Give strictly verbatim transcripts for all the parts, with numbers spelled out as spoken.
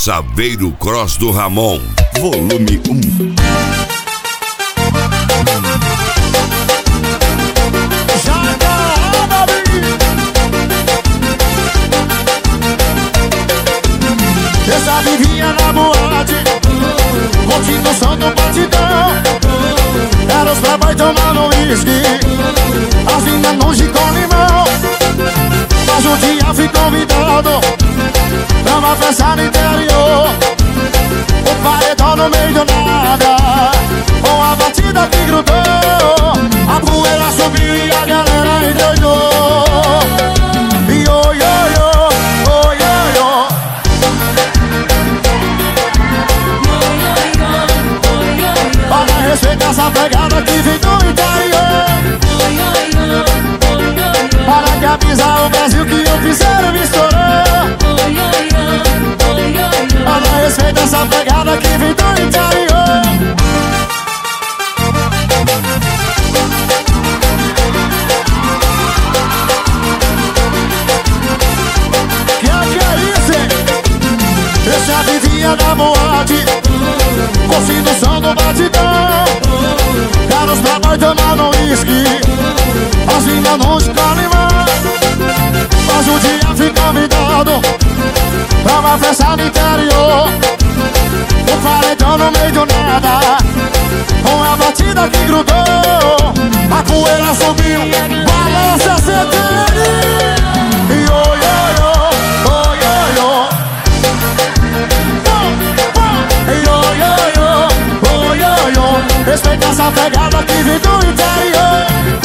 Saveiro Cross do Ramon, volume um. Essa vivia na boate, continuação do batidão. Era os playboy tomando whisky, as minas longe com limão. Mas um dia fui convidado pra uma festa no interior. O paredão no meio do nada, com a batida que grudou. A poeira subiu e a galera endoidou. E oi, oi, oi, oi, oi, oi. Para respeitar essa pegada que vem do interior. Para que avisar o Brasil que eu fizer me estourou. Para respeitar essa pegada que vem do interior. Que é que é isso, hein? Esse é a vivinha da boate, curtindo o som do batidão. Caras pra nós tomando whisky, as minas não escolhem mais. Mas um dia fui convidado pra uma festa no interior. O paredão no meio do nada, com a batida que grudou. A poeira subiu, balança a centelha. E oi, oi, oi, oi, oi, oi. E oi, oi, oi, oi, oi, oi. Respeita essa pegada que vem do interior.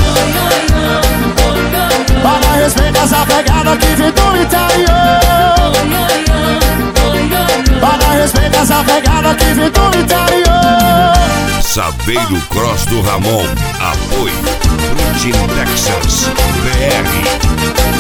Para respeitar essa pegada que vem do interior. Para respeitar essa pegada que vem do interior. Saveiro Cross do Ramon, apoio Brooklyn, Texas, B R.